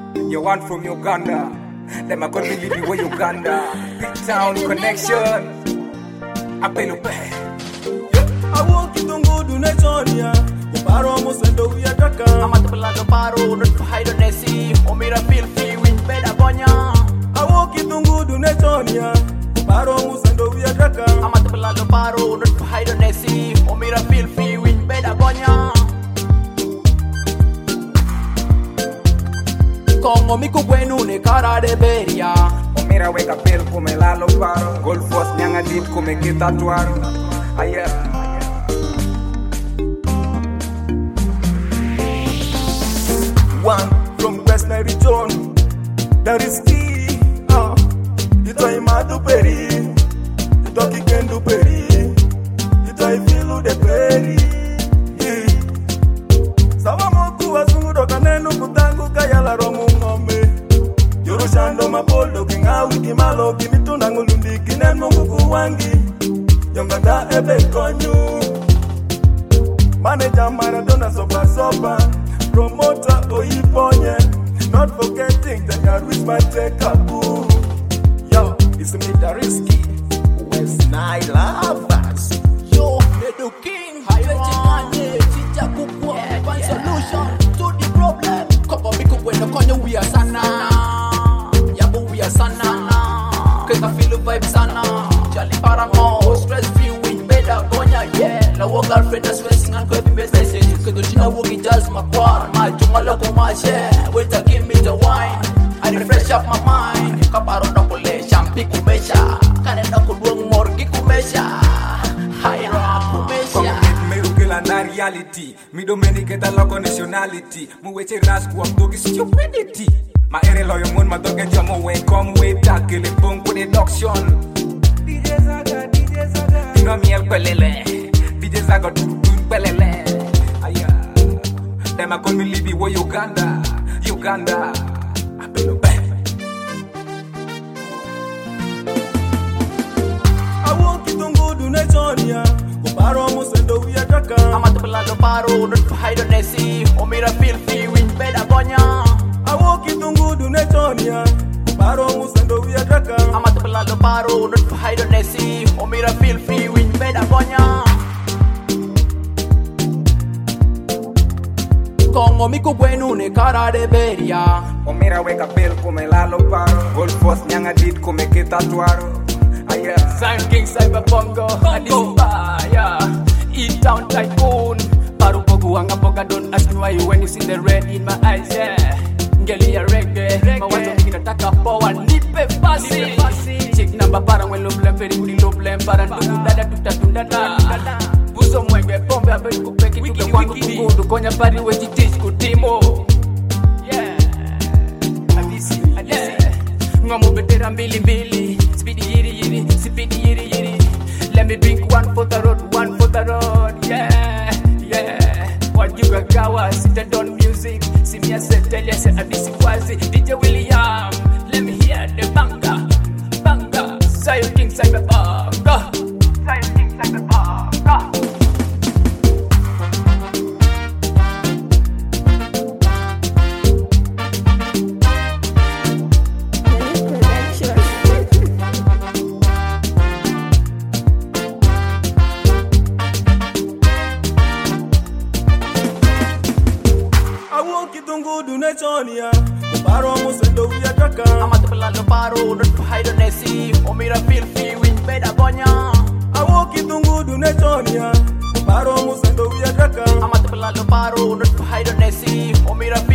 You want from Uganda. Them are gonna leave you with Uganda. Big town connection. Apelupe. I walk it on good in Estonia. Paro Mosendo Yataka. I'm at the Palato Paro, not for Hydonesi, or Mira feel free with Bedagonia. I walk it on good in Estonia. Paro Mosendo Yataka. I'm at the Palato Paro, not for Hydonesi, or Mira feel free with Bedagonia. Como miku bueno ne cara de beria. O mira weka pel come la lo paro. Golfos nyanga dit come que tatuaro. Aya. One from West Nairobi, that is key. You try madu peri, you talk again do peri, you try feel the peri. Sawa moku wazungu doka nenu kutangu kaya la romu ngome. Yorushando mapolo kinga wiki malo kimituna ngulundi kinen mungu kuwangi. Yonganda ebe konyu, manager Maradona sopa sopa. Promoter Oyiponye, not forgetting that I reach my take-a-boo. Yo, it's me the risky West Nile lovers. Yo, the king, Haiwanje, Chicha Kukwa, one solution to the problem. Kopo miku kweno konyo we are sana. Yabo we are sana. Keka feel the vibe sana. Jali paramo, stress free with better gonya, yeah. La wo girlfriend is stressing and going business. Kedo jina wo gijas makwar, my jungala ko my share. Wait to give me the wine. I refresh up my mind. Kaparo na kule champi kumesha. Kane na kudwang morgi kumesha. Haira kumesha. Merukela na reality. Mi domenike ta logo nationality. Mu weche ras ku amdogi stupidity. Ma ere loyo mon ma doge jamo we come we tackle le bon ko deduction. DJ Zaga. Dino miel pelele. DJ Zaga dun pelele. Aya. Them are gonna leave you with Uganda. Apelupe. I walk it on good in Estonia. Paro Mosendo Yataka. I'm at the Palato Paro, not for Hydonesi, or Mira feel free with Bedagonia. I walk it on good in Estonia. Paro Mosendo Yataka. I'm at the Palato Paro, not for Hydonesi, or Mira feel free with Bedagonia. Como miku bueno ne cara de beria. O mira weka pel come la lo paro. Golfos nyanga dit come que tatuaro. Aya. Sign King Cyber Bongo, Adispa, E-Town Tycoon. Paru pogu anga boga, don't ask me why you when you see the red in my eyes, yeah. Ngeli ya reggae, mawazo mingi nataka power, nipe fasi. Chick namba parang when loblem, very good loblem, parang nungu dada tutatundada. Buso mwenge pombe abe kupeki tuka kwangu kukudu konya pari wechi teach kutimo. Yeah, Adisi, Ngamu betera mbili, speedy yiri, speedy yiri. Let me drink one for the road, yeah. What you got gawa, sit on music. See me as a tell you, say Adisi Kwazi, DJ William. Let me hear the banga. Zion King Cyber Banga. Estonia. Paro Mosendo Yataka. I'm at the Palato Paro, not for Hydonesi, or Mira feel free with Bedagonia. I walk it on good in Estonia. Paro Mosendo Yataka. I'm at the Palato Paro, not for Hydonesi, or Mira